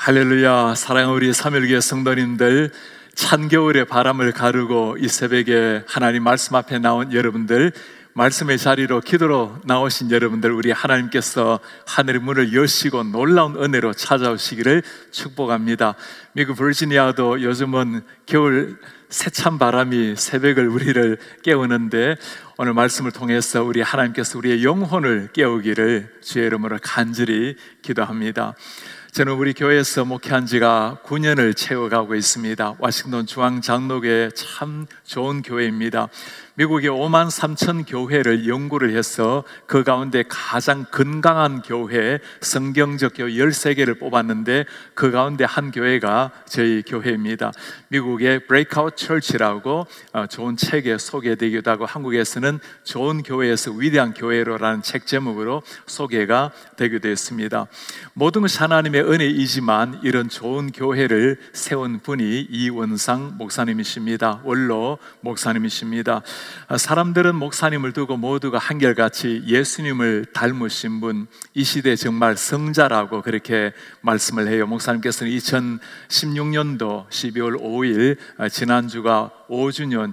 할렐루야. 사랑하는 우리 삼일교회 성도님들, 찬겨울의 바람을 가르고 이 새벽에 하나님 말씀 앞에 나온 여러분들, 말씀의 자리로 기도로 나오신 여러분들, 우리 하나님께서 하늘의 문을 여시고 놀라운 은혜로 찾아오시기를 축복합니다. 미국 버지니아도 요즘은 겨울 세찬 바람이 새벽을 우리를 깨우는데, 오늘 말씀을 통해서 우리 하나님께서 우리의 영혼을 깨우기를 주의 이름으로 간절히 기도합니다. 저는 우리 교회에서 목회한 지가 9년을 채워가고 있습니다. 워싱턴 중앙장로교회 참 좋은 교회입니다. 미국의 5만 3천 교회를 연구를 해서 그 가운데 가장 건강한 교회, 성경적 교회 13개를 뽑았는데 그 가운데 한 교회가 저희 교회입니다. 미국의 Breakout Church라고 좋은 책에 소개되기도 하고, 한국에서는 좋은 교회에서 위대한 교회로라는 책 제목으로 소개가 되기도 했습니다. 모든 것이 하나님의 은혜이지만 이런 좋은 교회를 세운 분이 이원상 목사님이십니다. 원로 목사님이십니다. 사람들은 목사님을 두고 모두가 한결같이 예수님을 닮으신 분, 이 시대 정말 성자라고 그렇게 말씀을 해요. 목사님께서는 2016년도 12월 5일 지난주가 5주년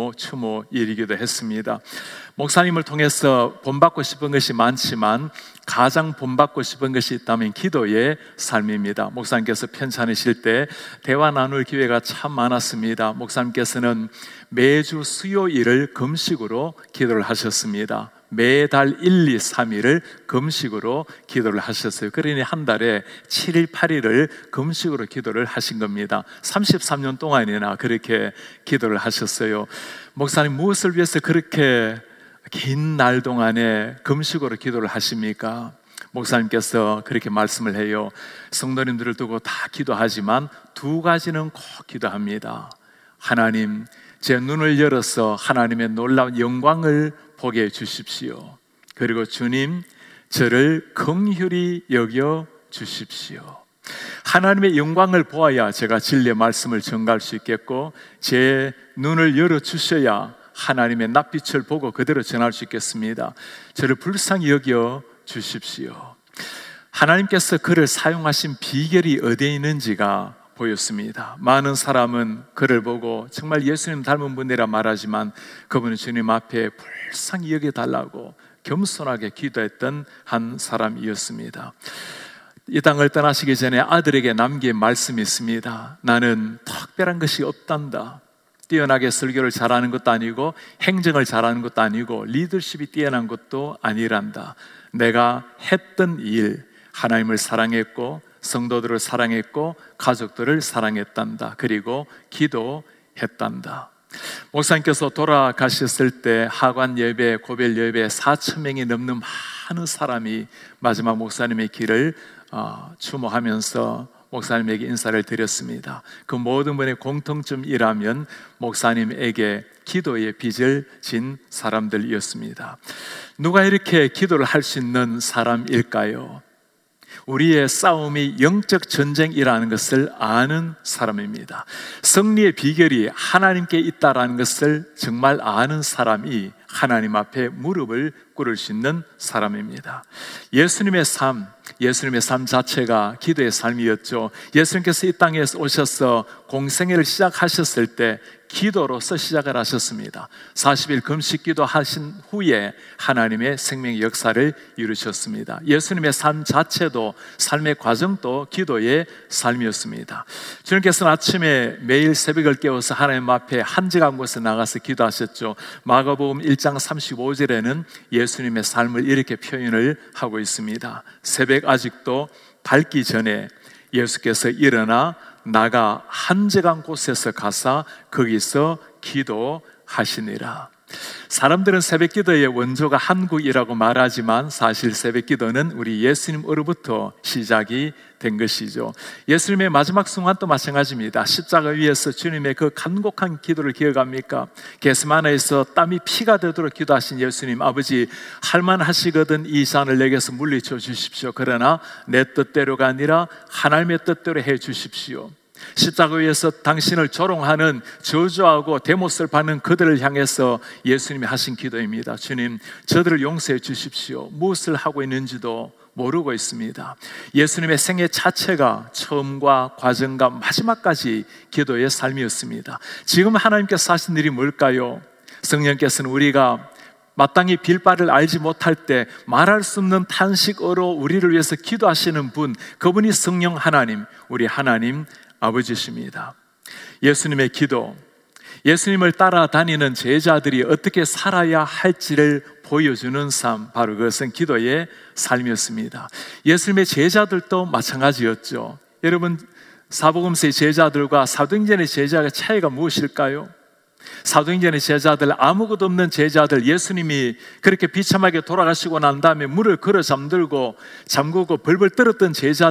추모일이기도 했습니다. 목사님을 통해서 본받고 싶은 것이 많지만 가장 본받고 싶은 것이 있다면 기도의 삶입니다. 목사님께서 편찮으실 때 대화 나눌 기회가 참 많았습니다. 목사님께서는 매주 수요일을 금식으로 기도를 하셨습니다. 매달 1, 2, 3일을 금식으로 기도를 하셨어요. 그러니 한 달에 7일, 8일을 금식으로 기도를 하신 겁니다. 33년 동안이나 그렇게 기도를 하셨어요. 목사님, 무엇을 위해서 그렇게 긴 날 동안에 금식으로 기도를 하십니까? 목사님께서 그렇게 말씀을 해요. 성도님들을 두고 다 기도하지만 두 가지는 꼭 기도합니다. 하나님, 제 눈을 열어서 하나님의 놀라운 영광을 보게 해 주십시오. 그리고 주님, 저를 긍휼히 여겨 주십시오. 하나님의 영광을 보아야 제가 진리의 말씀을 전가할 수 있겠고, 제 눈을 열어 주셔야 하나님의 낯빛을 보고 그대로 전할 수 있겠습니다. 저를 불쌍히 여겨 주십시오. 하나님께서 그를 사용하신 비결이 어디에 있는지가 보였습니다. 많은 사람은 그를 보고 정말 예수님 닮은 분이라 말하지만 그분은 주님 앞에 불쌍히 여겨달라고 겸손하게 기도했던 한 사람이었습니다. 이 땅을 떠나시기 전에 아들에게 남긴 말씀이 있습니다. 나는 특별한 것이 없단다. 뛰어나게 설교를 잘하는 것도 아니고 행정을 잘하는 것도 아니고 리더십이 뛰어난 것도 아니란다. 내가 했던 일, 하나님을 사랑했고 성도들을 사랑했고 가족들을 사랑했단다. 그리고 기도했단다. 목사님께서 돌아가셨을 때 하관 예배, 고별 예배 4,000명이 넘는 많은 사람이 마지막 목사님의 길을 추모하면서 목사님에게 인사를 드렸습니다. 그 모든 분의 공통점이라면 목사님에게 기도의 빚을 진 사람들이었습니다. 누가 이렇게 기도를 할 수 있는 사람일까요? 우리의 싸움이 영적 전쟁이라는 것을 아는 사람입니다. 승리의 비결이 하나님께 있다는 것을 정말 아는 사람이 하나님 앞에 무릎을 꿇을 수 있는 사람입니다. 예수님의 삶 자체가 기도의 삶이었죠. 예수님께서 이 땅에 오셔서 공생애를 시작하셨을 때 기도로서 시작을 하셨습니다. 40일 금식 기도하신 후에 하나님의 생명의 역사를 이루셨습니다. 예수님의 삶 자체도, 삶의 과정도 기도의 삶이었습니다. 주님께서는 아침에 매일 새벽을 깨워서 하나님 앞에 한적한 곳에 나가서 기도하셨죠. 마가복음 1장 35절에는 예수님의 삶을 이렇게 표현을 하고 있습니다. 새벽 아직도 밝기 전에 예수께서 일어나 나가 한적한 곳에서 가사 거기서 기도하시니라. 사람들은 새벽 기도의 원조가 한국이라고 말하지만 사실 새벽 기도는 우리 예수님으로부터 시작이 된 것이죠. 예수님의 마지막 순간도 마찬가지입니다. 십자가 위에서 주님의 그 간곡한 기도를 기억합니까? 겟세마네에서 땀이 피가 되도록 기도하신 예수님, 아버지 할만하시거든 이 잔을 내게서 물리쳐 주십시오. 그러나 내 뜻대로가 아니라 하나님의 뜻대로 해 주십시오. 십자가 위에서 당신을 조롱하는, 저주하고 대못을 받는 그들을 향해서 예수님이 하신 기도입니다. 주님, 저들을 용서해 주십시오. 무엇을 하고 있는지도 모르고 있습니다. 예수님의 생애 자체가 처음과 과정과 마지막까지 기도의 삶이었습니다. 지금 하나님께서 하신 일이 뭘까요? 성령께서는 우리가 마땅히 빌 바를 알지 못할 때 말할 수 없는 탄식어로 우리를 위해서 기도하시는 분, 그분이 성령 하나님, 우리 하나님 아버지십니다. 예수님의 기도, 예수님을 따라다니는 제자들이 어떻게 살아야 할지를 보여주는 삶, 바로 그것은 기도의 삶이었습니다. 예수님의 제자들도 마찬가지였죠. 여러분, 사복음서의 제자들과 사도행전의 제자의 차이가 무엇일까요? 사도행전의 제자들, 아무것도 없는 제자들, 예수님이 그렇게 비참하게 돌아가시고 난 다음에 물을 걸어 잠들고 잠그고 벌벌 떨었던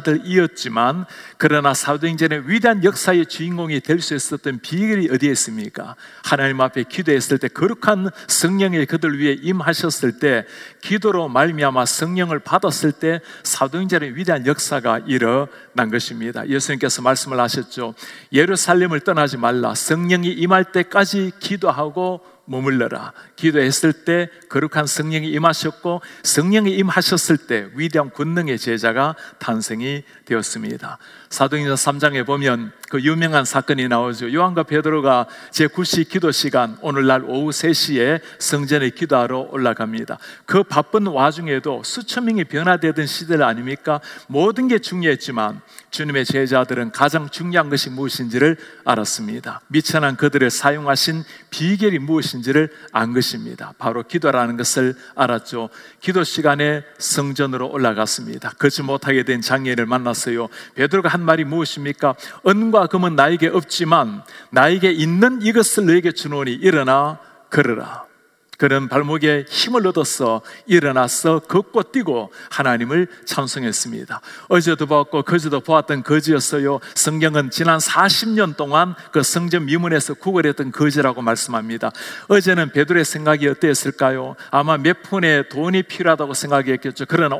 제자들이었지만, 그러나 사도행전의 위대한 역사의 주인공이 될 수 있었던 비결이 어디에 있습니까? 하나님 앞에 기도했을 때, 거룩한 성령이 그들 위해 임하셨을 때, 기도로 말미암아 성령을 받았을 때 사도행전의 위대한 역사가 일어난 것입니다. 예수님께서 말씀을 하셨죠. 예루살렘을 떠나지 말라. 성령이 임할 때까지 기도하고 머물러라. 기도했을 때 거룩한 성령이 임하셨고, 성령이 임하셨을 때 위대한 권능의 제자가 탄생이 되었습니다. 사도행전 3장에 보면 그 유명한 사건이 나오죠. 요한과 베드로가 제9시 기도 시간, 오늘날 오후 3시에 성전에 기도하러 올라갑니다. 그 바쁜 와중에도 수천 명이 변화되던 시대 아닙니까? 모든 게 중요했지만 주님의 제자들은 가장 중요한 것이 무엇인지를 알았습니다. 미천한 그들을 사용하신 비결이 무엇인지를 안 것입니다. 바로 기도라는 것을 알았죠. 기도 시간에 성전으로 올라갔습니다. 걷지 못하게 된 장애인을 만났어요. 베드로가 한 말이 무엇입니까? 은과 금은 나에게 없지만 나에게 있는 이것을 너에게 주노니 일어나 걸으라. 그는 발목에 힘을 얻어서 일어나서 걷고 뛰고 하나님을 찬송했습니다. 어제도 보았고 그제도 보았던 거지였어요. 성경은 지난 40년 동안 그 성전 미문에서 구걸했던 거지라고 말씀합니다. 어제는 베드로의 생각이 어땠을까요? 아마 몇 푼의 돈이 필요하다고 생각했겠죠. 그러나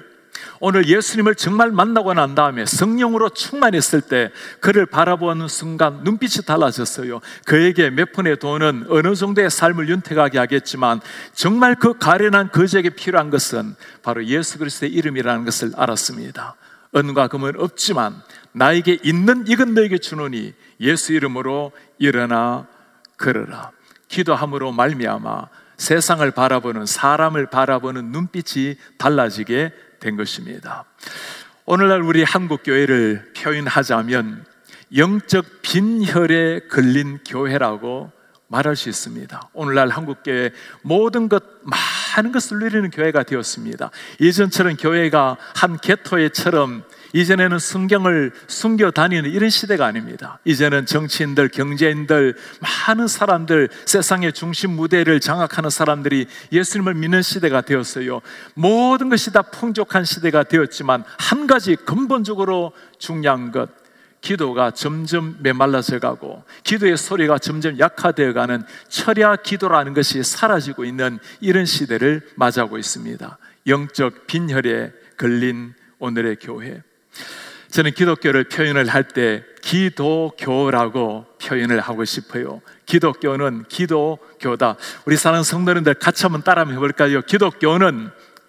오늘 예수님을 정말 만나고 난 다음에 성령으로 충만했을 때 그를 바라보는 순간 눈빛이 달라졌어요. 그에게 몇 푼의 돈은 어느 정도의 삶을 윤택하게 하겠지만 정말 그 가련한 거지에게 필요한 것은 바로 예수 그리스도의 이름이라는 것을 알았습니다. 은과 금은 없지만 나에게 있는 이건 너에게 주노니 예수 이름으로 일어나 걸으라. 기도함으로 말미암아 세상을 바라보는, 사람을 바라보는 눈빛이 달라지게 된 것입니다. 오늘날 우리 한국교회를 표현하자면 영적 빈혈에 걸린 교회라고 말할 수 있습니다. 오늘날 한국교회 모든 것, 많은 것을 누리는 교회가 되었습니다. 예전처럼 교회가 한 개토회처럼 이전에는 성경을 숨겨 다니는 이런 시대가 아닙니다. 이제는 정치인들, 경제인들, 많은 사람들, 세상의 중심 무대를 장악하는 사람들이 예수님을 믿는 시대가 되었어요. 모든 것이 다 풍족한 시대가 되었지만 한 가지 근본적으로 중요한 것, 기도가 점점 메말라져 가고 기도의 소리가 점점 약화되어 가는 철야 기도라는 것이 사라지고 있는 이런 시대를 맞이하고 있습니다. 영적 빈혈에 걸린 오늘의 교회. 저는 기독교를 표현을 할 때 기도교라고 표현을 하고 싶어요. 기독교는 기도교다. 우리 사랑하는 성도님들 같이 한번 따라 한번 해볼까요? 기독교는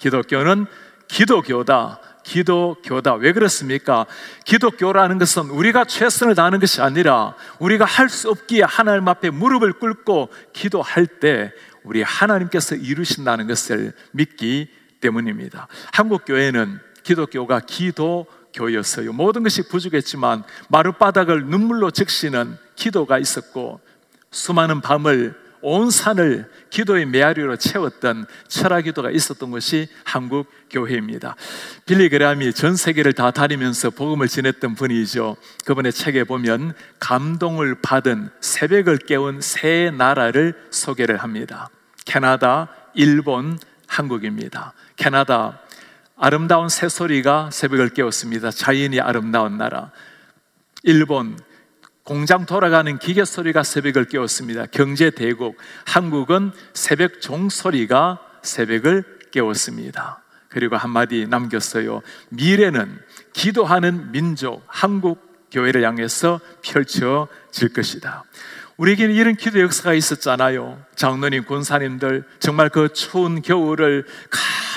기도교다. 기도교다. 왜 그렇습니까? 기독교라는 것은 우리가 최선을 다하는 것이 아니라 우리가 할 수 없기에 하나님 앞에 무릎을 꿇고 기도할 때 우리 하나님께서 이루신다는 것을 믿기 때문입니다. 한국교회는 기독교가 기도교였어요. 모든 것이 부족했지만 마룻바닥을 눈물로 적시는 기도가 있었고 수많은 밤을 온 산을 기도의 메아리로 채웠던 철학기도가 있었던 것이 한국 교회입니다. 빌리 그레함이 전 세계를 다 다니면서 복음을 전했던 분이죠. 그분의 책에 보면 감동을 받은 새벽을 깨운 세 나라를 소개를 합니다. 캐나다, 일본, 한국입니다. 캐나다, 아름다운 새소리가 새벽을 깨웠습니다. 자연이 아름다운 나라. 일본, 공장 돌아가는 기계 소리가 새벽을 깨웠습니다. 경제 대국. 한국은 새벽 종소리가 새벽을 깨웠습니다. 그리고 한마디 남겼어요. 미래는 기도하는 민족 한국 교회를 향해서 펼쳐질 것이다. 우리에게는 이런 기도 역사가 있었잖아요. 장로님, 권사님들 정말 그 추운 겨울을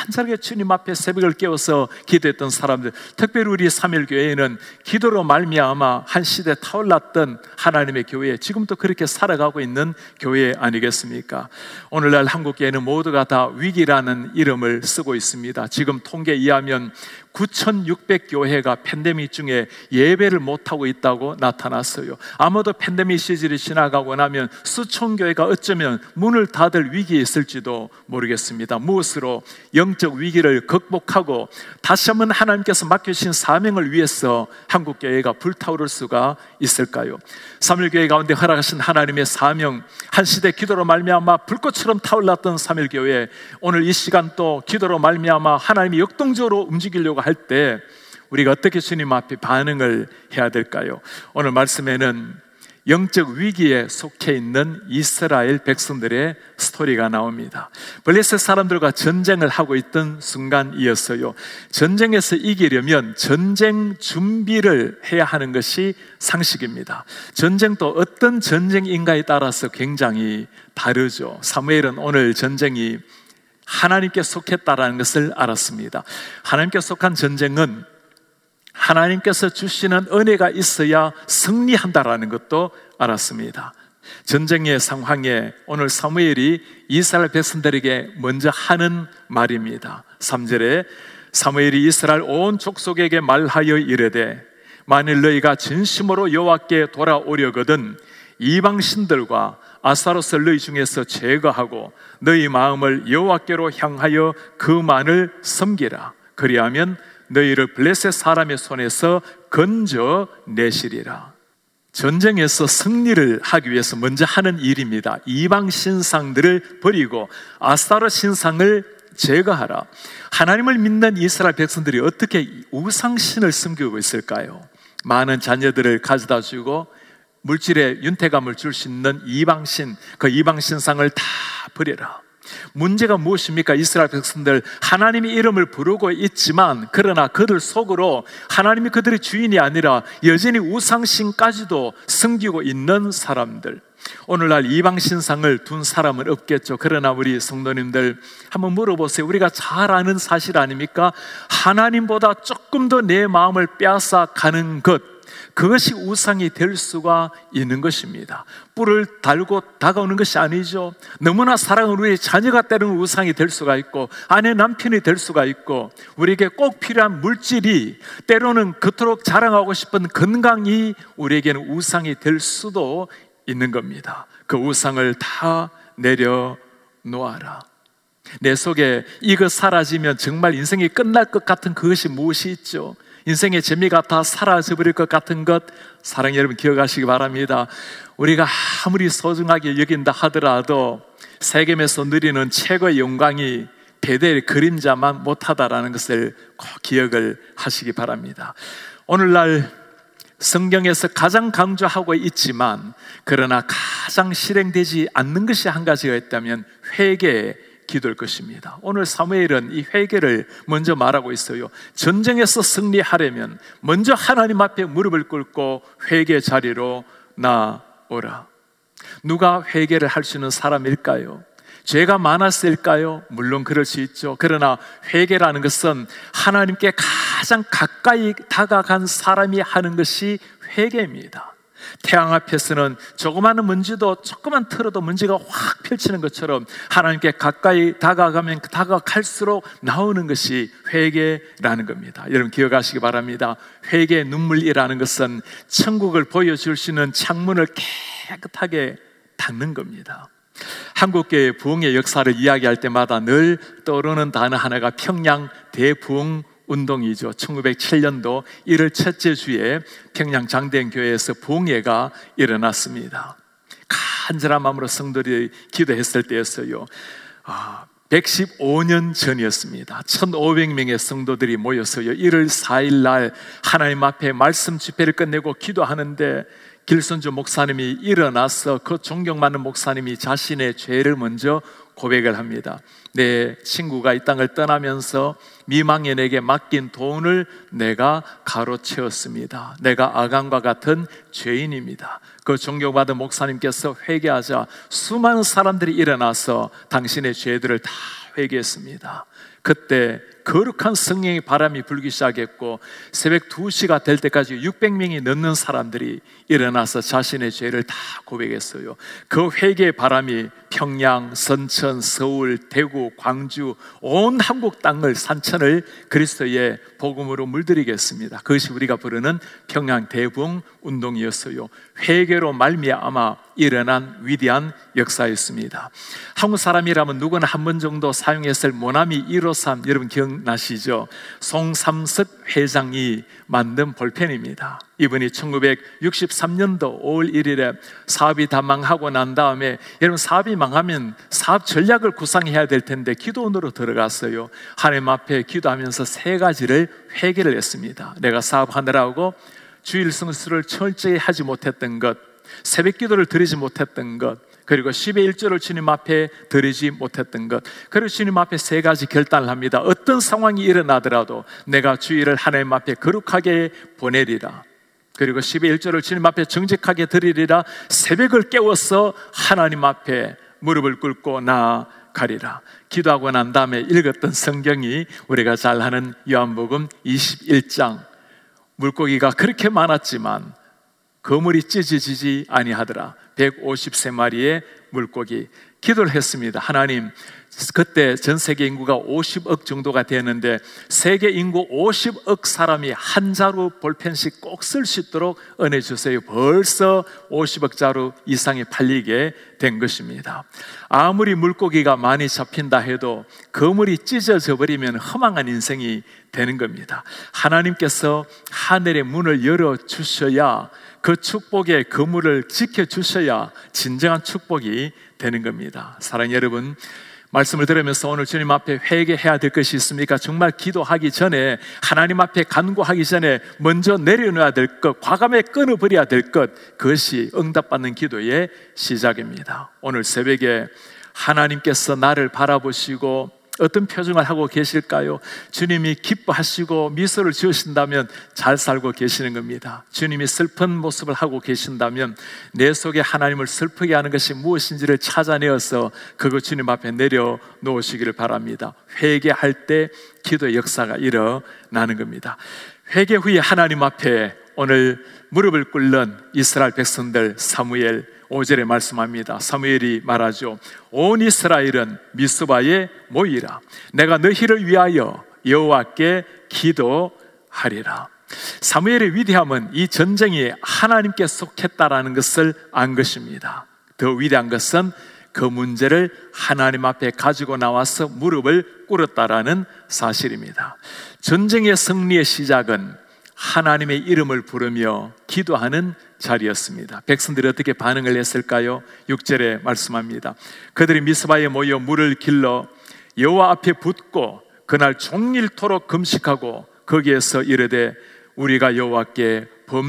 간절하게 주님 앞에 새벽을 깨워서 기도했던 사람들, 특별히 우리 삼일교회는 기도로 말미암아 한 시대 타올랐던 하나님의 교회, 지금도 그렇게 살아가고 있는 교회 아니겠습니까? 오늘날 한국교회는 모두가 다 위기라는 이름을 쓰고 있습니다. 지금 통계에 의하면 9,600교회가 팬데믹 중에 예배를 못하고 있다고 나타났어요. 아마도 팬데믹 시즌이 지나가고 나면 수천 교회가 어쩌면 문을 닫을 위기에 있을지도 모르겠습니다. 무엇으로 영적 위기를 극복하고 다시 한번 하나님께서 맡겨주신 사명을 위해서 한국교회가 불타오를 수가 있을까요? 삼일교회 가운데 허락하신 하나님의 사명, 한 시대 기도로 말미암아 불꽃처럼 타올랐던 삼일교회, 오늘 이 시간 또 기도로 말미암아 하나님이 역동적으로 움직이려고 할 때 우리가 어떻게 주님 앞에 반응을 해야 될까요? 오늘 말씀에는 영적 위기에 속해 있는 이스라엘 백성들의 스토리가 나옵니다. 블레셋 사람들과 전쟁을 하고 있던 순간이었어요. 전쟁에서 이기려면 전쟁 준비를 해야 하는 것이 상식입니다. 전쟁도 어떤 전쟁인가에 따라서 굉장히 다르죠. 사무엘은 오늘 전쟁이 하나님께 속했다라는 것을 알았습니다. 하나님께 속한 전쟁은 하나님께서 주시는 은혜가 있어야 승리한다라는 것도 알았습니다. 전쟁의 상황에 오늘 사무엘이 이스라엘 백성들에게 먼저 하는 말입니다. 3절에 사무엘이 이스라엘 온 족속에게 말하여 이르되 만일 너희가 진심으로 여호와께 돌아오려거든 이방 신들과 아스타롯을 너희 중에서 제거하고 너희 마음을 여호와께로 향하여 그만을 섬기라. 그리하면 너희를 블레셋 사람의 손에서 건져내시리라. 전쟁에서 승리를 하기 위해서 먼저 하는 일입니다. 이방 신상들을 버리고 아스타롯 신상을 제거하라. 하나님을 믿는 이스라엘 백성들이 어떻게 우상신을 섬기고 있을까요? 많은 자녀들을 가져다 주고 물질의 윤택감을 줄 수 있는 이방신, 그 이방신상을 다 버려라. 문제가 무엇입니까? 이스라엘 백성들 하나님의 이름을 부르고 있지만 그러나 그들 속으로 하나님이 그들의 주인이 아니라 여전히 우상신까지도 섬기고 있는 사람들. 오늘날 이방신상을 둔 사람은 없겠죠. 그러나 우리 성도님들 한번 물어보세요. 우리가 잘 아는 사실 아닙니까? 하나님보다 조금 더 내 마음을 빼앗아 가는 것, 그것이 우상이 될 수가 있는 것입니다. 뿔을 달고 다가오는 것이 아니죠. 너무나 사랑하는 우리 자녀가 때로는 우상이 될 수가 있고 아내 남편이 될 수가 있고 우리에게 꼭 필요한 물질이 때로는 그토록 자랑하고 싶은 건강이 우리에게는 우상이 될 수도 있는 겁니다. 그 우상을 다 내려놓아라. 내 속에 이거 사라지면 정말 인생이 끝날 것 같은 그것이 무엇이 있죠? 인생의 재미가 다 사라져버릴 것 같은 것, 사랑 여러분 기억하시기 바랍니다. 우리가 아무리 소중하게 여긴다 하더라도 세겜에서 누리는 최고의 영광이 베델의 그림자만 못하다라는 것을 꼭 기억을 하시기 바랍니다. 오늘날 성경에서 가장 강조하고 있지만 그러나 가장 실행되지 않는 것이 한 가지가 있다면 회개의 기도일 것입니다. 오늘 사무엘은 이 회개를 먼저 말하고 있어요. 전쟁에서 승리하려면 먼저 하나님 앞에 무릎을 꿇고 회개 자리로 나오라. 누가 회개를 할 수 있는 사람일까요? 죄가 많았을까요? 물론 그럴 수 있죠. 그러나 회개라는 것은 하나님께 가장 가까이 다가간 사람이 하는 것이 회개입니다. 태양 앞에서는 조그마한 먼지도 조그만 틀어도 먼지가 확 펼치는 것처럼 하나님께 가까이 다가가면 다가갈수록 나오는 것이 회개라는 겁니다. 여러분 기억하시기 바랍니다. 회개의 눈물이라는 것은 천국을 보여줄 수 있는 창문을 깨끗하게 닫는 겁니다. 한국교회 부흥의 역사를 이야기할 때마다 늘 떠오르는 단어 하나가 평양 대부흥 운동이죠. 1907년도 1월 첫째 주에 평양 장대교회에서 부흥회가 일어났습니다. 간절한 마음으로 성도들이 기도했을 때였어요. 115년 전이었습니다. 1500명의 성도들이 모였어요. 1월 4일 날 하나님 앞에 말씀 집회를 끝내고 기도하는데 길선주 목사님이 일어나서 그 존경받는 목사님이 자신의 죄를 먼저 고백을 합니다. 내 친구가 이 땅을 떠나면서 미망인에게 맡긴 돈을 내가 가로채웠습니다. 내가 아간과 같은 죄인입니다. 그 존경받은 목사님께서 회개하자 수많은 사람들이 일어나서 당신의 죄들을 다 회개했습니다. 그때 거룩한 성령의 바람이 불기 시작했고 새벽 2시가 될 때까지 600명이 넘는 사람들이 일어나서 자신의 죄를 다 고백했어요. 그 회개의 바람이 평양, 선천, 서울, 대구, 광주 온 한국 땅을, 산천을 그리스도의 복음으로 물들이겠습니다. 그것이 우리가 부르는 평양 대붕 운동이었어요. 회개로 말미암아 일어난 위대한 역사였습니다. 한국 사람이라면 누구나 한 번 정도 사용했을 모나미 153, 여러분 기억나시죠? 송삼석 회장이 만든 볼펜입니다. 이분이 1963년도 5월 1일에 사업이 다 망하고 난 다음에, 여러분 사업이 망하면 사업 전략을 구상해야 될 텐데 기도원으로 들어갔어요. 하나님 앞에 기도하면서 3가지를 회개를 했습니다. 내가 사업하느라고 주일 성수를 철저히 하지 못했던 것, 새벽 기도를 드리지 못했던 것, 그리고 10의 1조를 주님 앞에 드리지 못했던 것, 그리고 주님 앞에 3가지 결단을 합니다. 어떤 상황이 일어나더라도 내가 주일을 하나님 앞에 거룩하게 보내리라. 그리고 10의 1조를 주님 앞에 정직하게 드리리라. 새벽을 깨워서 하나님 앞에 무릎을 꿇고 나아가리라. 기도하고 난 다음에 읽었던 성경이 우리가 잘 아는 요한복음 21장. 물고기가 그렇게 많았지만 그물이 찢어지지 아니하더라. 153마리의 물고기. 기도를 했습니다. 하나님, 그때 전 세계 인구가 50억 정도가 되었는데 세계 인구 50억 사람이 한 자루 볼펜씩 꼭 쓸 수 있도록 은혜 주세요. 벌써 50억 자루 이상이 팔리게 된 것입니다. 아무리 물고기가 많이 잡힌다 해도 그물이 찢어져 버리면 허망한 인생이 되는 겁니다. 하나님께서 하늘의 문을 열어주셔야, 그 축복의 그물을 지켜주셔야 진정한 축복이 되는 겁니다. 사랑하는 여러분, 말씀을 들으면서 오늘 주님 앞에 회개해야 될 것이 있습니까? 정말 기도하기 전에, 하나님 앞에 간구하기 전에 먼저 내려놓아야 될 것, 과감하게 끊어버려야 될 것, 그것이 응답받는 기도의 시작입니다. 오늘 새벽에 하나님께서 나를 바라보시고 어떤 표정을 하고 계실까요? 주님이 기뻐하시고 미소를 지으신다면 잘 살고 계시는 겁니다. 주님이 슬픈 모습을 하고 계신다면 내 속에 하나님을 슬프게 하는 것이 무엇인지를 찾아내어서 그거 주님 앞에 내려놓으시기를 바랍니다. 회개할 때 기도의 역사가 일어나는 겁니다. 회개 후에 하나님 앞에 오늘 무릎을 꿇는 이스라엘 백성들, 사무엘 5절에 말씀합니다. 사무엘이 말하죠. 온 이스라엘은 미스바에 모이라. 내가 너희를 위하여 여호와께 기도하리라. 사무엘의 위대함은 이 전쟁이 하나님께 속했다라는 것을 안 것입니다. 더 위대한 것은 그 문제를 하나님 앞에 가지고 나와서 무릎을 꿇었다라는 사실입니다. 전쟁의 승리의 시작은 하나님의 이름을 부르며 기도하는 자리였습니다. 백성들이 어떻게 반응을 했을까요? 6절에 말씀합니다. 그들이 미스바에 모여 물을 길러 여호와 앞에 붓고 그날 종일토록 금식하고 거기에서 이르되 우리가 여호와께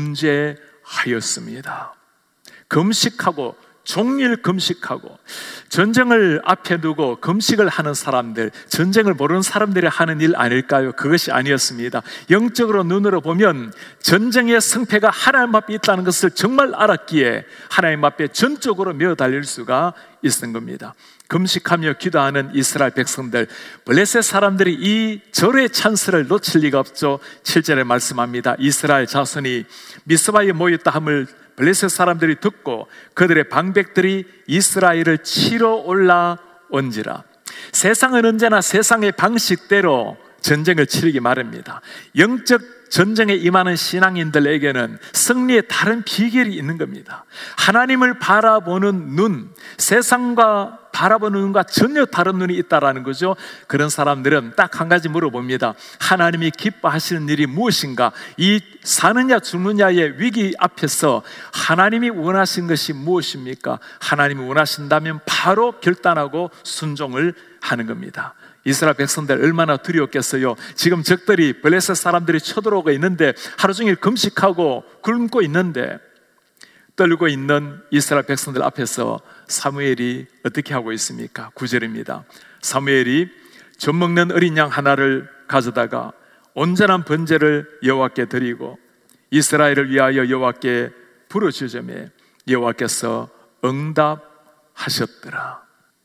범죄하였습니다. 금식하고 종일 금식하고, 전쟁을 앞에 두고 금식을 하는 사람들, 전쟁을 모르는 사람들이 하는 일 아닐까요? 그것이 아니었습니다. 영적으로 눈으로 보면 전쟁의 승패가 하나님 앞에 있다는 것을 정말 알았기에 하나님 앞에 전적으로 메어 달릴 수가 있는 겁니다. 금식하며 기도하는 이스라엘 백성들, 블레셋 사람들이 이 절의 찬스를 놓칠 리가 없죠. 7절에 말씀합니다. 이스라엘 자손이 미스바에 모였다 함을 블레셋 사람들이 듣고 그들의 방백들이 이스라엘을 치러 올라온지라. 세상은 언제나 세상의 방식대로 전쟁을 치르기 마련입니다. 영적 전쟁에 임하는 신앙인들에게는 승리의 다른 비결이 있는 겁니다. 하나님을 바라보는 눈, 세상과 바라보는 눈과 전혀 다른 눈이 있다라는 거죠. 그런 사람들은 딱 한 가지 물어봅니다. 하나님이 기뻐하시는 일이 무엇인가? 이 사느냐 죽느냐의 위기 앞에서 하나님이 원하신 것이 무엇입니까? 하나님이 원하신다면 바로 결단하고 순종을 하는 겁니다. 이스라엘 백성들 얼마나 두려웠겠어요. 지금 적들이, 블레셋 사람들이 쳐들어오고 있는데 하루 종일 금식하고 굶고 있는데, 떨고 있는 이스라엘 백성들 앞에서 사무엘이 어떻게 하고 있습니까? 9절입니다. 사무엘이 젖 먹는 어린 양 하나를 가져다가 온전한 번제를 여호와께 드리고 이스라엘을 위하여 여호와께 부르짖으매 여호와께서 응답하셨더라.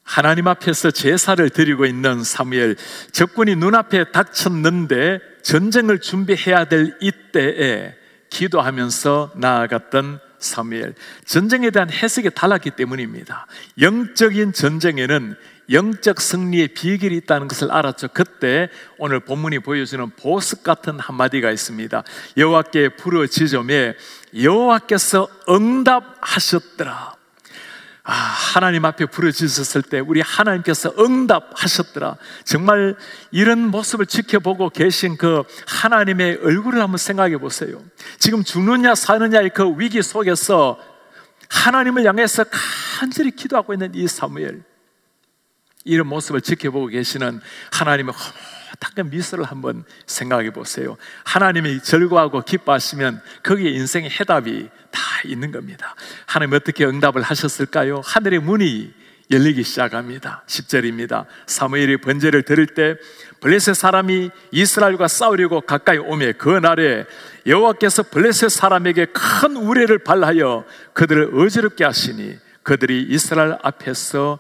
하나님 앞에서 제사를 드리고 있는 사무엘, 적군이 눈앞에 닥쳤는데 전쟁을 준비해야 될 이때에 기도하면서 나아갔던 사무엘. 전쟁에 대한 해석이 달랐기 때문입니다. 영적인 전쟁에는 영적 승리의 비결이 있다는 것을 알았죠. 그때 오늘 본문이 보여주는 보석 같은 한마디가 있습니다. 여호와께 부르짖음에 여호와께서 응답하셨더라. 하나님 앞에 부르짖었을 때 우리 하나님께서 응답하셨더라. 정말 이런 모습을 지켜보고 계신 그 하나님의 얼굴을 한번 생각해 보세요. 지금 죽느냐 사느냐의 그 위기 속에서 하나님을 향해서 간절히 기도하고 있는 이 사무엘, 이런 모습을 지켜보고 계시는 하나님의 허무한 미소를 한번 생각해 보세요. 하나님이 즐거워하고 기뻐하시면 거기에 인생의 해답이 다 있는 겁니다. 하나님 어떻게 응답을 하셨을까요? 하늘의 문이 열리기 시작합니다. 10절입니다. 사무엘이 번제를 드릴 때 블레셋 사람이 이스라엘과 싸우려고 가까이 오매 그 날에 여호와께서 블레셋 사람에게 큰 우레를 발하여 그들을 어지럽게 하시니 그들이 이스라엘 앞에서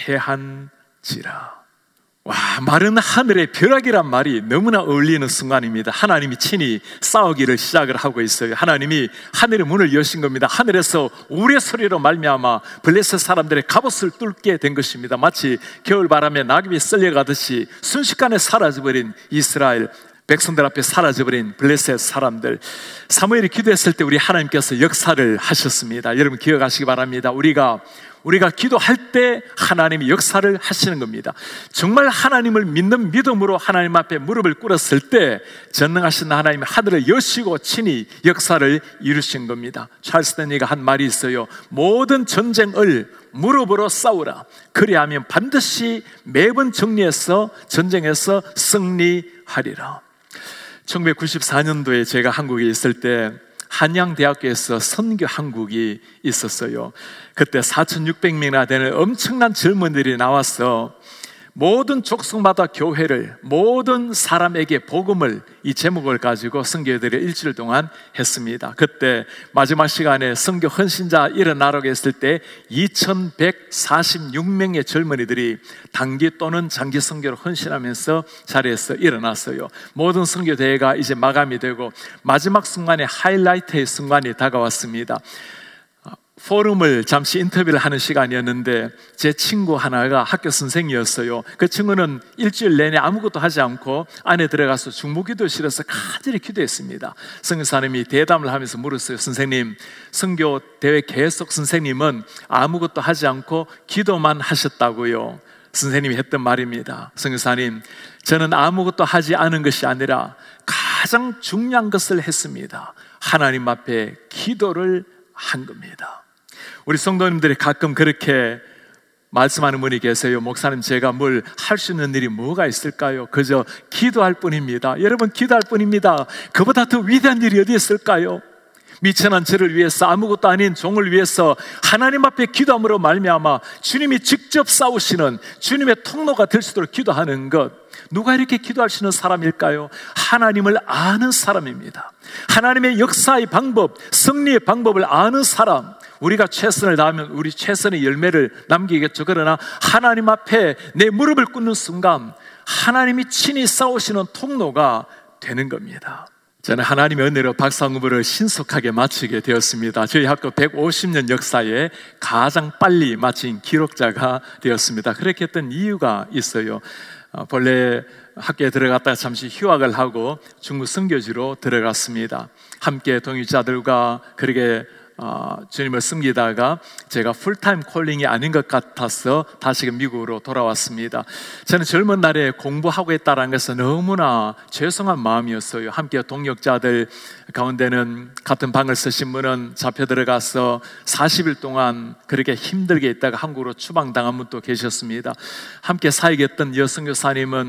패한지라. 와, 마른 하늘의 벼락이란 말이 너무나 어울리는 순간입니다. 하나님이 친히 싸우기를 시작을 하고 있어요. 하나님이 하늘의 문을 여신 겁니다. 하늘에서 우레소리로 말미암아 블레셋 사람들의 갑옷을 뚫게 된 것입니다. 마치 겨울바람에 낙엽이 쓸려가듯이 순식간에 사라져버린 이스라엘 백성들 앞에 사라져버린 블레셋 사람들. 사무엘이 기도했을 때 우리 하나님께서 역사를 하셨습니다. 여러분 기억하시기 바랍니다. 우리가 기도할 때 하나님이 역사를 하시는 겁니다. 정말 하나님을 믿는 믿음으로 하나님 앞에 무릎을 꿇었을 때 전능하신 하나님이 하늘을 여시고 친히 역사를 이루신 겁니다. 찰스 댄리가 한 말이 있어요. 모든 전쟁을 무릎으로 싸우라. 그리하면 반드시 매번 전쟁에서 승리하리라. 1994년도에 제가 한국에 있을 때 한양대학교에서 선교 한국이 있었어요. 그때 4,600명이나 되는 엄청난 젊은이들이 나와서 모든 족속마다 교회를, 모든 사람에게 복음을, 이 제목을 가지고 선교회들을 일주일 동안 했습니다. 그때 마지막 시간에 선교 헌신자 일어나라고 했을 때 2,146명의 젊은이들이 단기 또는 장기 선교로 헌신하면서 자리에서 일어났어요. 모든 선교 대회가 이제 마감이 되고 마지막 순간에 하이라이트의 순간이 다가왔습니다. 포럼을 잠시 인터뷰를 하는 시간이었는데 제 친구 하나가 학교 선생이었어요. 그 친구는 일주일 내내 아무것도 하지 않고 안에 들어가서 중보기도실에서 간절히 기도했습니다. 선교사님이 대담을 하면서 물었어요. 선생님, 선교 대회 계속 선생님은 아무것도 하지 않고 기도만 하셨다고요? 선생님이 했던 말입니다. 선교사님, 저는 아무것도 하지 않은 것이 아니라 가장 중요한 것을 했습니다. 하나님 앞에 기도를 한 겁니다. 우리 성도님들이 가끔 그렇게 말씀하는 분이 계세요. 목사님, 제가 뭘 할 수 있는 일이 뭐가 있을까요? 그저 기도할 뿐입니다. 여러분, 기도할 뿐입니다. 그보다 더 위대한 일이 어디 있을까요? 미천한 저를 위해서, 아무것도 아닌 종을 위해서 하나님 앞에 기도함으로 말미암아 주님이 직접 싸우시는 주님의 통로가 될 수 있도록 기도하는 것. 누가 이렇게 기도할 수 있는 사람일까요? 하나님을 아는 사람입니다. 하나님의 역사의 방법, 승리의 방법을 아는 사람. 우리가 최선을 다하면 우리 최선의 열매를 남기겠죠. 그러나 하나님 앞에 내 무릎을 꿇는 순간 하나님이 친히 싸우시는 통로가 되는 겁니다. 저는 하나님의 은혜로 박사 공부를 신속하게 마치게 되었습니다. 저희 학교 150년 역사에 가장 빨리 마친 기록자가 되었습니다. 그렇게 했던 이유가 있어요. 본래 학교에 들어갔다가 잠시 휴학을 하고 중국 선교지로 들어갔습니다. 함께 동역자들과 그렇게 주님을 섬기다가 제가 풀타임 콜링이 아닌 것 같아서 다시금 미국으로 돌아왔습니다. 저는 젊은 날에 공부하고 있다는 것은 너무나 죄송한 마음이었어요. 함께 동역자들 가운데는 같은 방을 쓰신 분은 잡혀 들어가서 40일 동안 그렇게 힘들게 있다가 한국으로 추방당한 분도 계셨습니다. 함께 사역했던 여선교사님은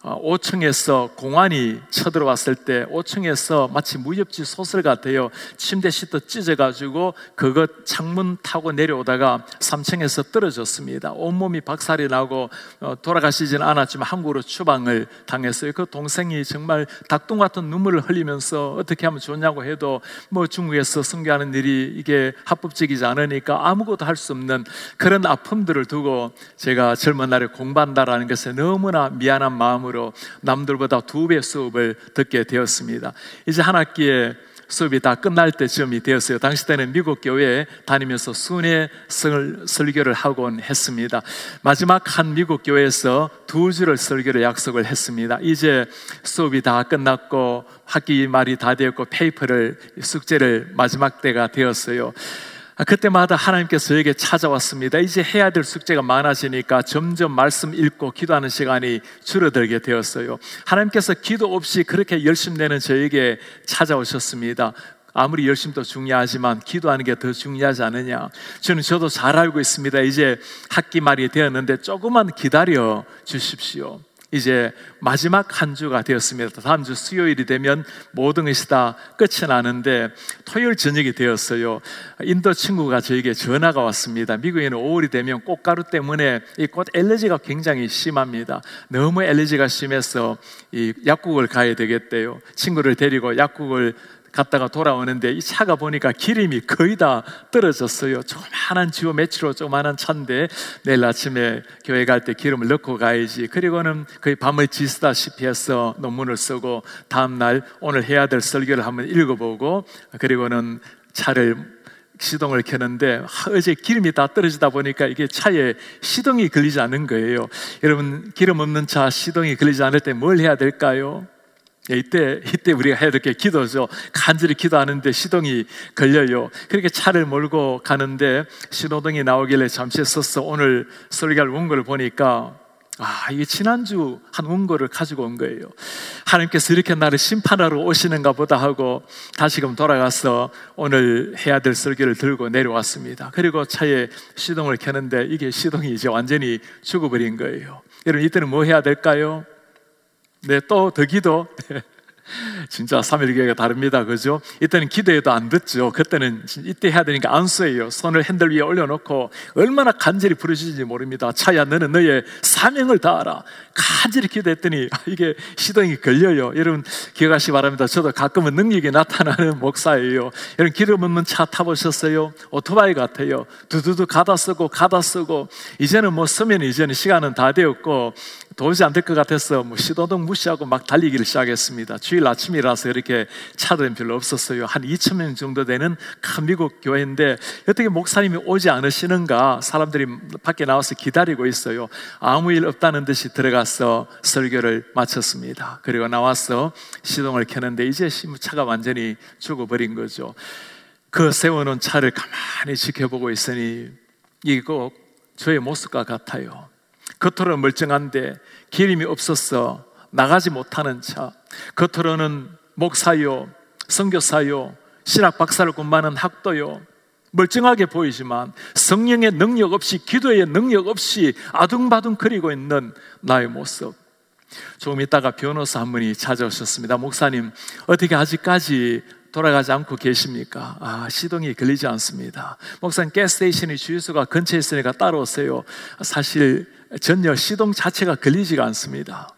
5층에서 공안이 쳐들어왔을 때 5층에서 마치 무협지 소설 같아요. 침대 시트 찢어가지고 그거 창문 타고 내려오다가 3층에서 떨어졌습니다. 온몸이 박살이 나고 돌아가시지는 않았지만 항구로 추방을 당했어요. 그 동생이 정말 닭똥 같은 눈물을 흘리면서 어떻게 하면 좋냐고 해도 뭐 중국에서 선교하는 일이 이게 합법적이지 않으니까 아무것도 할 수 없는 그런 아픔들을 두고 제가 젊은 날에 공부한다라는 것에 너무나 미안한 마음으로 남들보다 2배 수업을 듣게 되었습니다. 이제 한 학기에 수업이 다 끝날 때쯤이 되었어요. 당시 때는 미국 교회에 다니면서 순회 설교를 하곤 했습니다. 마지막 한 미국 교회에서 2주를 설교를 약속을 했습니다. 이제 수업이 다 끝났고 학기 말이 다 되었고 페이퍼를 숙제를 마지막 때가 되었어요. 그때마다 하나님께서 저에게 찾아왔습니다. 이제 해야 될 숙제가 많아지니까 점점 말씀 읽고 기도하는 시간이 줄어들게 되었어요. 하나님께서 기도 없이 그렇게 열심내는 저에게 찾아오셨습니다. 아무리 열심도 중요하지만 기도하는 게 더 중요하지 않느냐. 저도 잘 알고 있습니다. 이제 학기 말이 되었는데 조금만 기다려 주십시오. 이제 마지막 한 주가 되었습니다. 다음 주 수요일이 되면 모든 것이 다 끝이 나는데 토요일 저녁이 되었어요. 인도 친구가 저에게 전화가 왔습니다. 미국에는 5월이 되면 꽃가루 때문에 이 꽃 알레르기가 굉장히 심합니다. 너무 알레르기가 심해서 이 약국을 가야 되겠대요. 친구를 데리고 약국을 갔다가 돌아오는데 이 차가 보니까 기름이 거의 다 떨어졌어요. 조그마한 지오 매치로 조그마한 차인데 내일 아침에 교회 갈 때 기름을 넣고 가야지. 그리고는 거의 밤을 지쓰다시피 해서 논문을 쓰고 다음날 오늘 해야 될 설교를 한번 읽어보고 그리고는 차를 시동을 켜는데 어제 기름이 다 떨어지다 보니까 이게 차에 시동이 걸리지 않는 거예요. 여러분, 기름 없는 차 시동이 걸리지 않을 때 뭘 해야 될까요? 이때 우리가 해야 될 게 기도죠. 간절히 기도하는데 시동이 걸려요. 그렇게 차를 몰고 가는데 신호등이 나오길래 잠시 서서 오늘 설교할 원고를 보니까 이게 지난주 한 원고를 가지고 온 거예요. 하나님께서 이렇게 나를 심판하러 오시는가 보다 하고 다시금 돌아가서 오늘 해야 될 설교를 들고 내려왔습니다. 그리고 차에 시동을 켜는데 이게 시동이 이제 완전히 죽어버린 거예요. 여러분, 이때는 뭐 해야 될까요? 네, 또 더 기도. 진짜 삼일교회가 다릅니다. 그죠? 이때는 기도해도 안 듣죠. 그때는 이때 해야 되니까 안수해요. 손을 핸들 위에 올려놓고 얼마나 간절히 부르시는지 모릅니다. 차야, 너는 너의 사명을 다하라. 간절히 기도했더니 이게 시동이 걸려요. 여러분 기억하시기 바랍니다. 저도 가끔은 능력이 나타나는 목사예요. 여러분, 기름 없는 차 타보셨어요? 오토바이 같아요. 두두두 가다 쓰고 이제는 뭐 쓰면 이제는 시간은 다 되었고 도저히 안 될 것 같아서 시도등 무시하고 막 달리기를 시작했습니다. 주일 아침이라서 이렇게 차들은 별로 없었어요. 한 2,000명 정도 되는 큰 미국 교회인데 어떻게 목사님이 오지 않으시는가 사람들이 밖에 나와서 기다리고 있어요. 아무 일 없다는 듯이 들어가서 설교를 마쳤습니다. 그리고 나와서 시동을 켜는데 이제 차가 완전히 죽어버린 거죠. 그 세워놓은 차를 가만히 지켜보고 있으니 이거 저의 모습과 같아요. 겉으로는 멀쩡한데 기름이 없어서 나가지 못하는 차, 겉으로는 목사요, 선교사요, 신학 박사를 공부하는 학도요, 멀쩡하게 보이지만 성령의 능력 없이, 기도의 능력 없이 아둥바둥거리고 있는 나의 모습. 조금 있다가 변호사 한 분이 찾아오셨습니다. 목사님, 어떻게 아직까지 돌아가지 않고 계십니까? 시동이 걸리지 않습니다. 목사님, 가스스테이션이 주유소가 근처에 있으니까 따라오세요. 사실 전혀 시동 자체가 걸리지가 않습니다.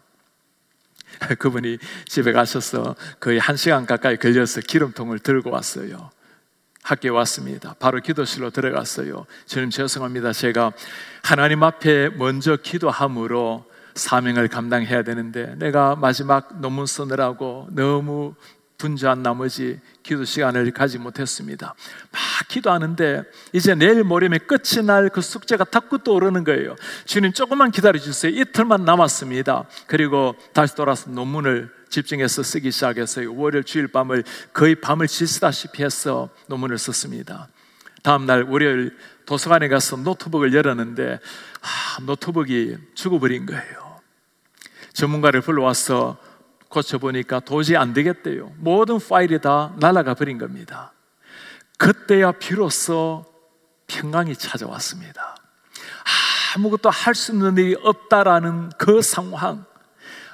그분이 집에 가셔서 거의 1시간 가까이 걸려서 기름통을 들고 왔어요. 학교에 왔습니다. 바로 기도실로 들어갔어요. 주님, 죄송합니다. 제가 하나님 앞에 먼저 기도함으로 사명을 감당해야 되는데 내가 마지막 논문 쓰느라고 너무 분주한 나머지 기도 시간을 가지 못했습니다. 막 기도하는데 이제 내일 모레면 끝이 날 그 숙제가 탁 떠오르는 거예요. 주님, 조금만 기다려주세요. 이틀만 남았습니다. 그리고 다시 돌아서 논문을 집중해서 쓰기 시작했어요. 월요일 주일 밤을 거의 밤을 지쓰다시피 해서 논문을 썼습니다. 다음날 월요일 도서관에 가서 노트북을 열었는데 노트북이 죽어버린 거예요. 전문가를 불러와서 고쳐보니까 도저히 안 되겠대요. 모든 파일이 다 날아가 버린 겁니다. 그때야 비로소 평강이 찾아왔습니다. 아무것도 할 수 없는 일이 없다라는 그 상황,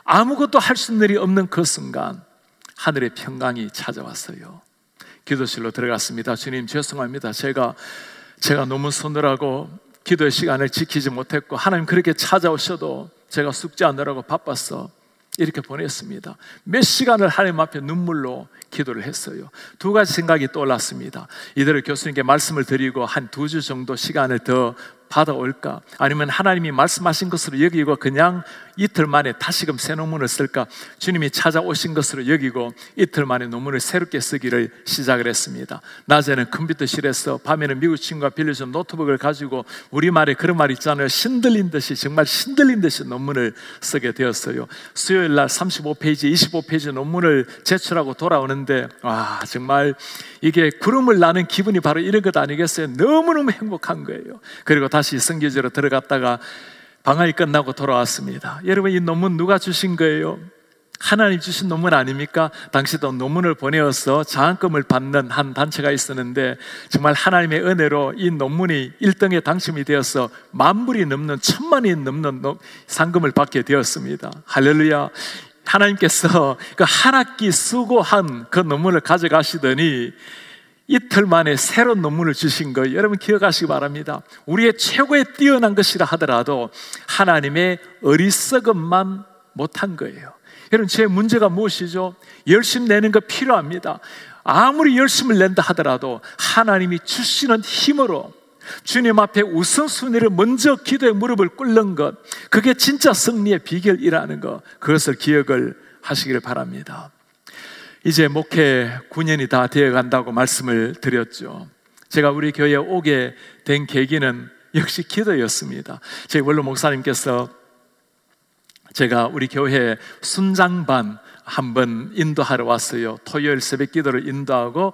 아무것도 할 수 있는 일이 없는 그 순간 하늘의 평강이 찾아왔어요. 기도실로 들어갔습니다. 주님 죄송합니다. 제가 너무 서늘하고 기도의 시간을 지키지 못했고 하나님 그렇게 찾아오셔도 제가 숙제하느라고 바빴어. 이렇게 보냈습니다. 몇 시간을 하나님 앞에 눈물로 기도를 했어요. 두 가지 생각이 떠올랐습니다. 이대로 교수님께 말씀을 드리고 한 2주 정도 시간을 더 받아올까? 아니면 하나님이 말씀하신 것으로 여기고 그냥 이틀 만에 다시금 새 논문을 쓸까? 주님이 찾아오신 것으로 여기고 이틀 만에 논문을 새롭게 쓰기를 시작을 했습니다. 낮에는 컴퓨터실에서, 밤에는 미국 친구가 빌려준 노트북을 가지고 우리말에 그런 말 있잖아요. 신들린 듯이, 정말 신들린 듯이 논문을 쓰게 되었어요. 수요일 날 35페이지, 25페이지 논문을 제출하고 돌아오는데 와, 정말 이게 구름을 나는 기분이 바로 이런 것 아니겠어요? 너무너무 행복한 거예요. 그리고 다시 선교지로 들어갔다가 방학이 끝나고 돌아왔습니다. 여러분, 이 논문 누가 주신 거예요? 하나님 주신 논문 아닙니까? 당시도 논문을 보내어서 장학금을 받는 한 단체가 있었는데 정말 하나님의 은혜로 이 논문이 1등에 당첨이 되어서 10,000불이 넘는 1,000만이 넘는 상금을 받게 되었습니다. 할렐루야. 하나님께서 그 한 학기 수고한 그 논문을 가져가시더니 이틀 만에 새로운 논문을 주신 거 여러분 기억하시기 바랍니다. 우리의 최고의 뛰어난 것이라 하더라도 하나님의 어리석음만 못한 거예요. 여러분, 제 문제가 무엇이죠? 열심 내는 거 필요합니다. 아무리 열심을 낸다 하더라도 하나님이 주시는 힘으로 주님 앞에 우선순위를 먼저 기도의 무릎을 꿇는 것, 그게 진짜 승리의 비결이라는 것, 그것을 기억을 하시기를 바랍니다. 이제 목회 9년이 다 되어 간다고 말씀을 드렸죠. 제가 우리 교회에 오게 된 계기는 역시 기도였습니다. 저희 원로 목사님께서 제가 우리 교회 순장반 한번 인도하러 왔어요. 토요일 새벽 기도를 인도하고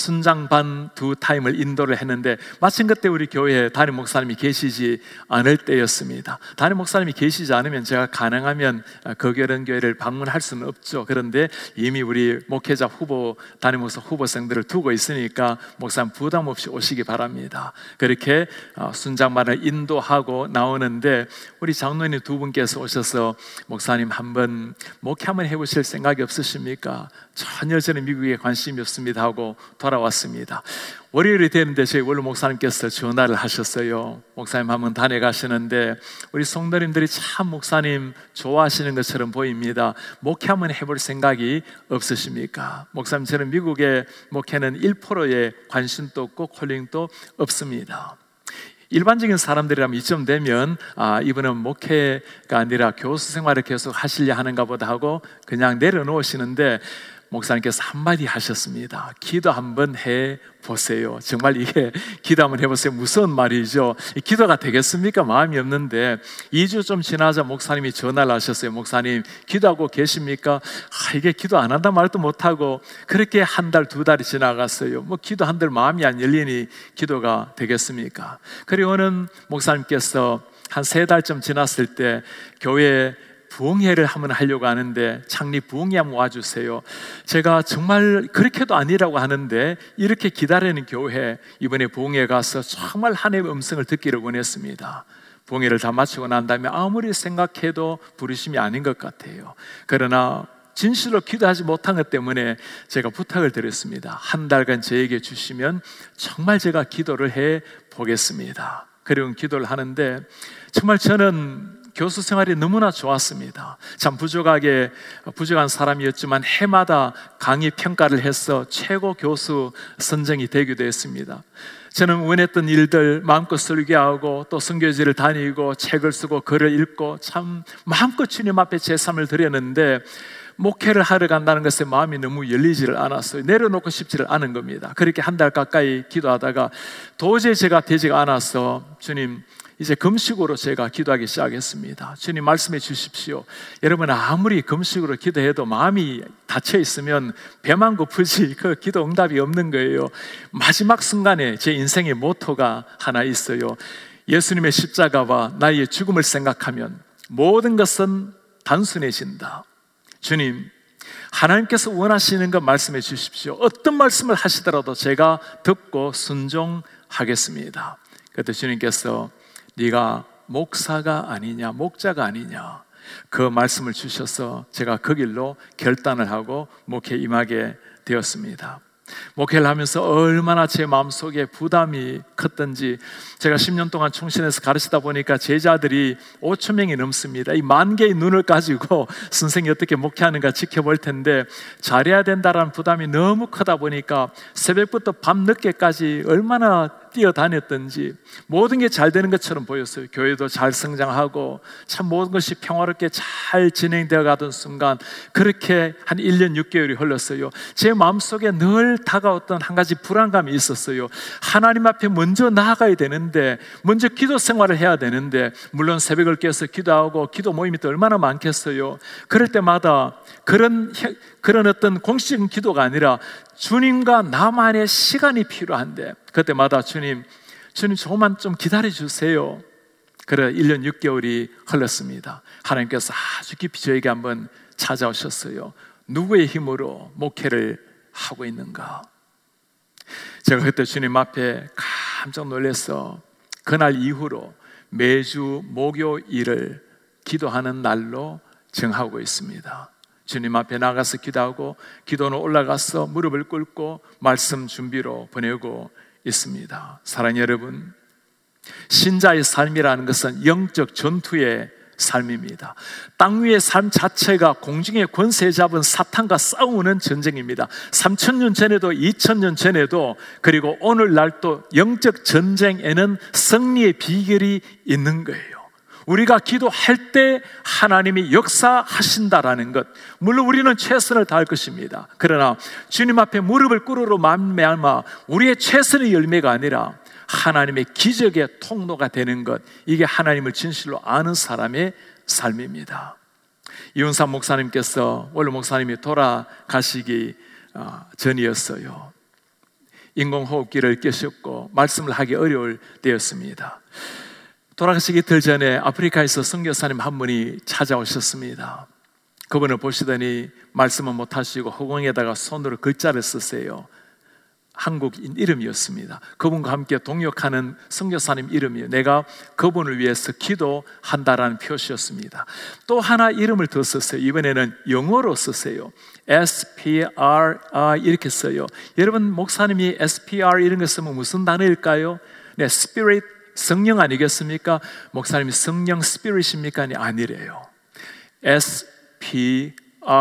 순장반 2타임을 인도를 했는데 마침 그때 우리 교회에 담임 목사님이 계시지 않을 때였습니다. 담임 목사님이 계시지 않으면 제가 가능하면 거교련 교회를 방문할 수는 없죠. 그런데 이미 우리 목회자 후보, 담임 목사 후보생들을 두고 있으니까 목사님 부담 없이 오시기 바랍니다. 그렇게 순장반을 인도하고 나오는데 우리 장로님 두 분께서 오셔서 목사님 한번 목회 한번 해보실 생각이 없으십니까? 전혀 저는 미국에 관심이 없습니다 하고 돌아왔습니다. 월요일이 되는데 저희 원로 목사님께서 전화를 하셨어요. 목사님 한번 다녀가시는데 우리 성도님들이 참 목사님 좋아하시는 것처럼 보입니다. 목회 한번 해볼 생각이 없으십니까? 목사님, 저는 미국의 목회는 1%의 관심도 없고 콜링도 없습니다. 일반적인 사람들이라면 이쯤 되면 이분은 목회가 아니라 교수 생활을 계속 하시려 하는가 보다 하고 그냥 내려놓으시는데 목사님께서 한마디 하셨습니다. 기도 한번 해보세요. 정말 이게 기도 한번 해보세요. 무서운 말이죠. 기도가 되겠습니까? 마음이 없는데 2주 좀 지나자 목사님이 전화를 하셨어요. 목사님 기도하고 계십니까? 이게 기도 안 한다 말도 못하고 그렇게 한 달, 2달이 지나갔어요. 뭐 기도한들 마음이 안 열리니 기도가 되겠습니까? 그리고는 목사님께서 한 3달쯤 지났을 때 교회 부흥회를 한번 하려고 하는데 창립 부흥회 한번 와주세요. 제가 정말 그렇게도 아니라고 하는데 이렇게 기다리는 교회 이번에 부흥회 가서 정말 하나님의 음성을 듣기를 원했습니다. 부흥회를 다 마치고 난 다음에 아무리 생각해도 부르심이 아닌 것 같아요. 그러나 진실로 기도하지 못한 것 때문에 제가 부탁을 드렸습니다. 한 달간 저에게 주시면 정말 제가 기도를 해 보겠습니다. 그리고 기도를 하는데 정말 저는 교수 생활이 너무나 좋았습니다. 참 부족한 사람이었지만 해마다 강의 평가를 해서 최고 교수 선정이 되기도 했습니다. 저는 원했던 일들 마음껏 설교하고 또 선교지를 다니고 책을 쓰고 글을 읽고 참 마음껏 주님 앞에 제 삶을 드렸는데 목회를 하러 간다는 것에 마음이 너무 열리지를 않았어요. 내려놓고 싶지를 않은 겁니다. 그렇게 한 달 가까이 기도하다가 도저히 제가 되지가 않아서 주님, 이제 금식으로 제가 기도하기 시작했습니다. 주님 말씀해 주십시오. 여러분, 아무리 금식으로 기도해도 마음이 닫혀 있으면 배만 고프지 그 기도 응답이 없는 거예요. 마지막 순간에 제 인생의 모토가 하나 있어요. 예수님의 십자가와 나의 죽음을 생각하면 모든 것은 단순해진다. 주님, 하나님께서 원하시는 것 말씀해 주십시오. 어떤 말씀을 하시더라도 제가 듣고 순종하겠습니다. 그때 주님께서 네가 목사가 아니냐, 목자가 아니냐, 그 말씀을 주셔서 제가 그 길로 결단을 하고 목회에 임하게 되었습니다. 목회를 하면서 얼마나 제 마음속에 부담이 컸던지, 제가 10년 동안 총신에서 가르치다 보니까 제자들이 5천 명이 넘습니다. 이 10,000개의 눈을 가지고 선생님이 어떻게 목회하는가 지켜볼 텐데, 잘해야 된다라는 부담이 너무 크다 보니까 새벽부터 밤늦게까지 얼마나 뛰어다녔던지 모든 게 잘 되는 것처럼 보였어요. 교회도 잘 성장하고 참 모든 것이 평화롭게 잘 진행되어 가던 순간, 그렇게 한 1년 6개월이 흘렀어요. 제 마음속에 늘 다가왔던 한 가지 불안감이 있었어요. 하나님 앞에 먼저 나아가야 되는데, 먼저 기도 생활을 해야 되는데, 물론 새벽을 깨서 기도하고 기도 모임이 또 얼마나 많겠어요. 그럴 때마다 그런 어떤 공식적인 기도가 아니라 주님과 나만의 시간이 필요한데, 그때마다 주님 조금만 좀 기다려주세요. 그래 1년 6개월이 흘렀습니다. 하나님께서 아주 깊이 저에게 한번 찾아오셨어요. 누구의 힘으로 목회를 하고 있는가? 제가 그때 주님 앞에 깜짝 놀라서 그날 이후로 매주 목요일을 기도하는 날로 정하고 있습니다. 주님 앞에 나가서 기도하고, 기도는 올라가서 무릎을 꿇고 말씀 준비로 보내고 있습니다. 사랑하는 여러분, 신자의 삶이라는 것은 영적 전투의 삶입니다. 땅 위의 삶 자체가 공중의 권세 잡은 사탄과 싸우는 전쟁입니다. 3,000년 전에도 2,000년 전에도, 그리고 오늘날도 영적 전쟁에는 승리의 비결이 있는 거예요. 우리가 기도할 때 하나님이 역사하신다라는 것, 물론 우리는 최선을 다할 것입니다. 그러나 주님 앞에 무릎을 꿇으로 말미암아 우리의 최선의 열매가 아니라 하나님의 기적의 통로가 되는 것, 이게 하나님을 진실로 아는 사람의 삶입니다. 이윤삼 목사님께서, 원래 목사님이 돌아가시기 전이었어요. 인공호흡기를 껴셨고 말씀을 하기 어려울 때였습니다. 돌아가시기 이틀 전에 아프리카에서 선교사님 한 분이 찾아오셨습니다. 그분을 보시더니 말씀은 못하시고 허공에다가 손으로 글자를 쓰세요. 한국인 이름이었습니다. 그분과 함께 동역하는 선교사님 이름이에요. 내가 그분을 위해서 기도한다라는 표시였습니다. 또 하나 이름을 더 썼어요. 이번에는 영어로 썼어요. SPR 이렇게 써요. 여러분, 목사님이 SPR 이런 거 쓰면 무슨 단어일까요? 네, Spirit, 성령 아니겠습니까? 목사님이 성령 스피릿입니까? 아니래요. SPRITE.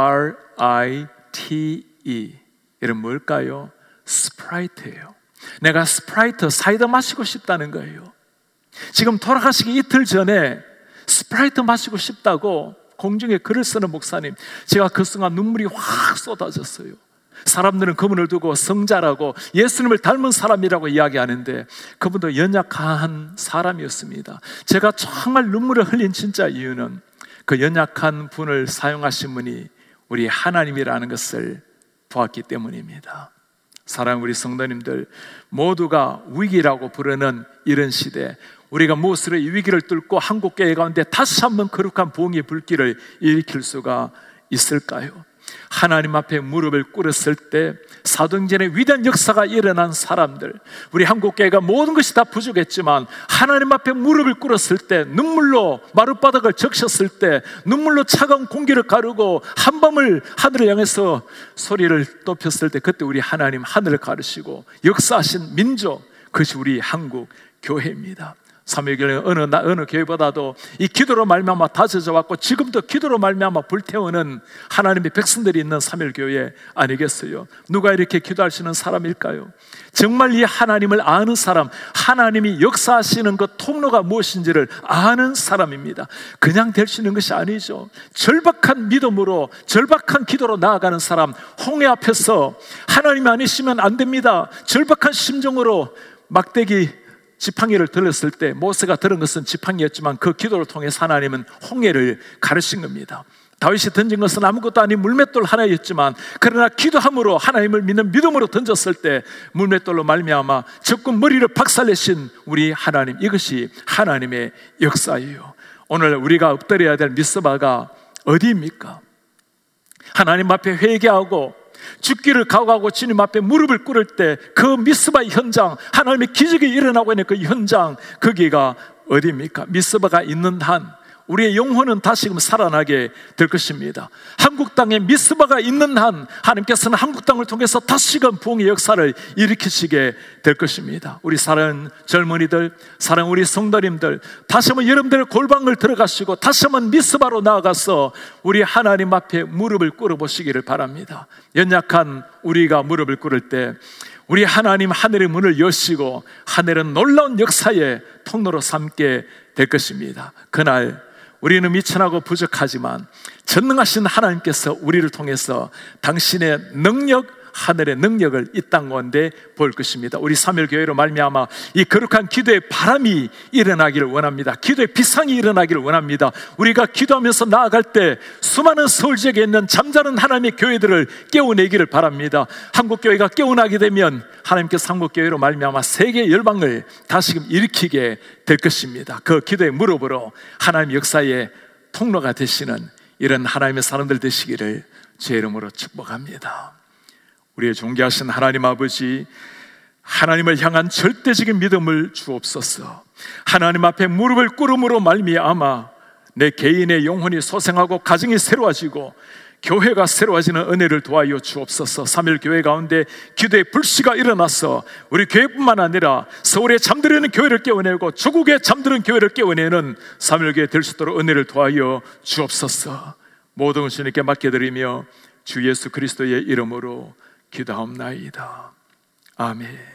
이런 뭘까요? 스프라이트예요. 내가 스프라이트, 사이다 마시고 싶다는 거예요. 지금 돌아가시기 이틀 전에 스프라이트 마시고 싶다고 공중에 글을 쓰는 목사님, 제가 그 순간 눈물이 확 쏟아졌어요. 사람들은 그분을 두고 성자라고, 예수님을 닮은 사람이라고 이야기하는데 그분도 연약한 사람이었습니다. 제가 정말 눈물을 흘린 진짜 이유는 그 연약한 분을 사용하신 분이 우리 하나님이라는 것을 보았기 때문입니다. 사랑하는 우리 성도님들, 모두가 위기라고 부르는 이런 시대, 우리가 무엇으로 이 위기를 뚫고 한국교회 가운데 다시 한번 거룩한 부흥의 불길을 일으킬 수가 있을까요? 하나님 앞에 무릎을 꿇었을 때 사도행전의 위대한 역사가 일어난 사람들, 우리 한국교회가 모든 것이 다 부족했지만 하나님 앞에 무릎을 꿇었을 때, 눈물로 마룻바닥을 적셨을 때, 눈물로 차가운 공기를 가르고 한밤을 하늘을 향해서 소리를 높였을 때, 그때 우리 하나님 하늘을 가르시고 역사하신 민족, 그것이 우리 한국 교회입니다. 사무엘교회는 어느 교회보다도 이 기도로 말미암아 다져져 왔고, 지금도 기도로 말미암아 불태우는 하나님의 백성들이 있는 사무엘교회 아니겠어요? 누가 이렇게 기도할 수 있는 사람일까요? 정말 이 하나님을 아는 사람, 하나님이 역사하시는 그 통로가 무엇인지를 아는 사람입니다. 그냥 될 수 있는 것이 아니죠. 절박한 믿음으로, 절박한 기도로 나아가는 사람, 홍해 앞에서 하나님이 아니시면 안 됩니다. 절박한 심정으로 막대기 지팡이를 들었을 때, 모세가 들은 것은 지팡이였지만 그 기도를 통해 하나님은 홍해를 가르친 겁니다. 다윗이 던진 것은 아무것도 아닌 물맷돌 하나였지만, 그러나 기도함으로 하나님을 믿는 믿음으로 던졌을 때 물맷돌로 말미암아 적군 머리를 박살내신 우리 하나님, 이것이 하나님의 역사예요. 오늘 우리가 엎드려야 될 미스바가 어디입니까? 하나님 앞에 회개하고 죽기를 각오하고 주님 앞에 무릎을 꿇을 때 그 미스바의 현장, 하나님의 기적이 일어나고 있는 그 현장, 거기가 어디입니까? 미스바가 있는 한 우리의 영혼은 다시금 살아나게 될 것입니다. 한국 땅에 미스바가 있는 한 하나님께서는 한국 땅을 통해서 다시금 부흥의 역사를 일으키시게 될 것입니다. 우리 사랑하는 젊은이들, 사랑하는 우리 성도님들, 다시 한번 여러분들의 골방을 들어가시고 다시 한번 미스바로 나아가서 우리 하나님 앞에 무릎을 꿇어보시기를 바랍니다. 연약한 우리가 무릎을 꿇을 때 우리 하나님 하늘의 문을 여시고 하늘은 놀라운 역사의 통로로 삼게 될 것입니다. 그날 우리는 미천하고 부족하지만 전능하신 하나님께서 우리를 통해서 당신의 능력, 하늘의 능력을 이 땅 가운데 볼 것입니다. 우리 사멸교회로 말미암아 이 거룩한 기도의 바람이 일어나기를 원합니다. 기도의 비상이 일어나기를 원합니다. 우리가 기도하면서 나아갈 때 수많은 서울 지역에 있는 잠자는 하나님의 교회들을 깨워내기를 바랍니다. 한국교회가 깨어나게 되면 하나님께서 한국교회로 말미암아 세계 열방을 다시금 일으키게 될 것입니다. 그 기도의 무릎으로 하나님 역사의 통로가 되시는 이런 하나님의 사람들 되시기를 제 이름으로 축복합니다. 우리의 존귀하신 하나님 아버지, 하나님을 향한 절대적인 믿음을 주옵소서. 하나님 앞에 무릎을 꿇음으로 말미암아 내 개인의 영혼이 소생하고 가정이 새로워지고 교회가 새로워지는 은혜를 도와여 주옵소서. 3일 교회 가운데 기도의 불씨가 일어나서 우리 교회뿐만 아니라 서울에 잠들어있는 교회를 깨워내고 조국에 잠드는 교회를 깨워내는 3일 교회 될 수 있도록 은혜를 도와여 주옵소서. 모든 것을 주님께 맡겨드리며 주 예수 그리스도의 이름으로 기도하옵나이다. 아멘.